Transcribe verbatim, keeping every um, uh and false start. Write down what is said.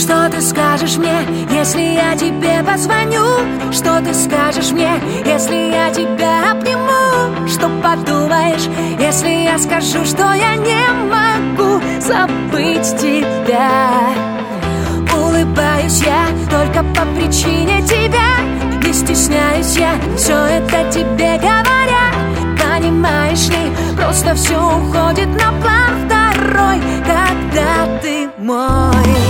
Что ты скажешь мне, если я тебе позвоню? Что ты скажешь мне, если я тебя обниму? Что подумаешь, если я скажу, что я не могу забыть тебя? Улыбаюсь я только по причине тебя. Не стесняюсь я, все это тебе говоря. Понимаешь ли, просто все уходит на план второй, когда ты мой.